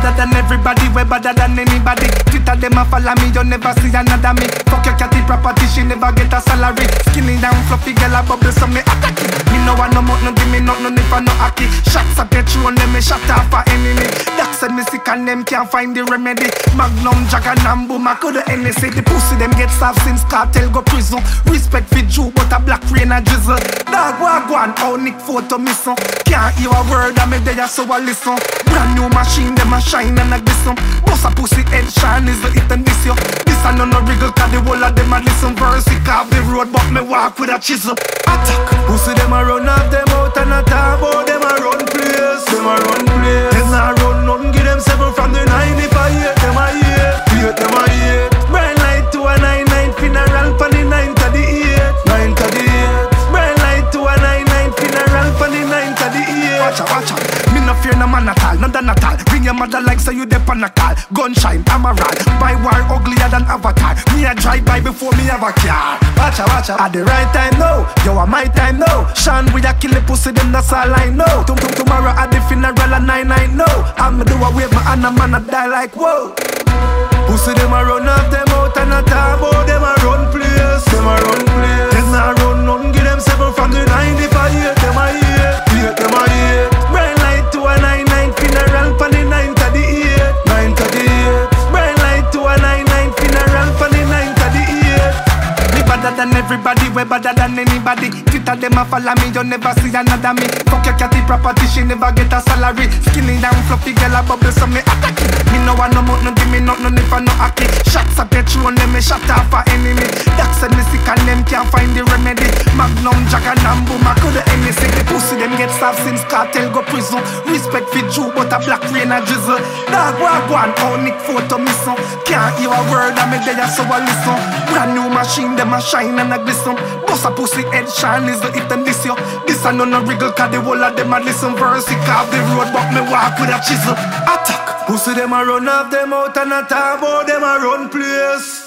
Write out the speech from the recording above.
better than everybody, way better than anybody. Twitter them a follow me, you never see another me. Fuck your catty property, she never get a salary. Skinny down, fluffy girl a bubble, so me attack it. Me no want no more, no give me nothing if I no hockey. Shots a get you on them, me shot off a enemy. That's a me sick and them can't find the remedy. Magnum, Jack and Nambu, I coulda NSA. The pussy them get soft since cartel go prison. Respect for Jew, but a black rain a drizzle. Dog wagwan, how Nick photo missing. Can't hear a word of me there, so I listen. Brand new machine, them a shine and a glisten. Boss a pussy head shine is the hit and this yo. This a no wriggle, cause the whole of them a listen. Versi carve the road, but me walk with a chisel. Attack. Pussy them a run off them out and a talk about them a run place. Them a run place. Them a run nothing, give them 7 from the 9. If I hate them I hate them I hate. Bright light to a 9-9 funeral for the 9 to the 8. 9 to the 8. Bright light to a 9-9 funeral for the 9 to the 8. Watch out. Me no fear no man at all, no done at all. Bring your mother like say you dep on a call. Gunshine, Amaral, by war uglier than Avatar. Me a drive by before me have a car. Watch out. At the right time now, yo a my time now. Sean we a kill the pussy, them that's all I know. Tomorrow at the funeral at 9-9 no. I'ma do a wave my hand a man a die like whoa. Pussy them a run off them out and a talk about them a run place. Them a run place. Them a run nothing, give them 7 from the 9. If I hate them I hate them I hate. Bright light to a 9-9 funeral for the 9 to the 8. 9 to the 8. Bright light to a 9-9 funeral for the 9 to the 8. Me better than everybody, way better than anybody. Twitter them a follow me, you never see another me. Fuck your catty property, she never get a salary. Skinny down, fluffy girl a bubble, so me attack it. Me no want no more, no give me nothing if I no hockey. Shots a get you on them, me shot off a enemy. That's a me sick and them can't find the remedy. Magnum, Jack and Nambu, I coulda NSA. The pussy them get soft since cartel go prison. Respect for Jew, but a black rain a drizzle. Dog wagwan, how Nick photo missing. Can't hear a word of me there, so I listen. Brand new machine, them a shine and a glisten. Boss a pussy head shine is the hit and this yo. This a no wriggle, cause the whole of them a listen. Versi carve the road, but me walk with a chisel. Attack. Pussy them a run off them out and a talk about them a run place.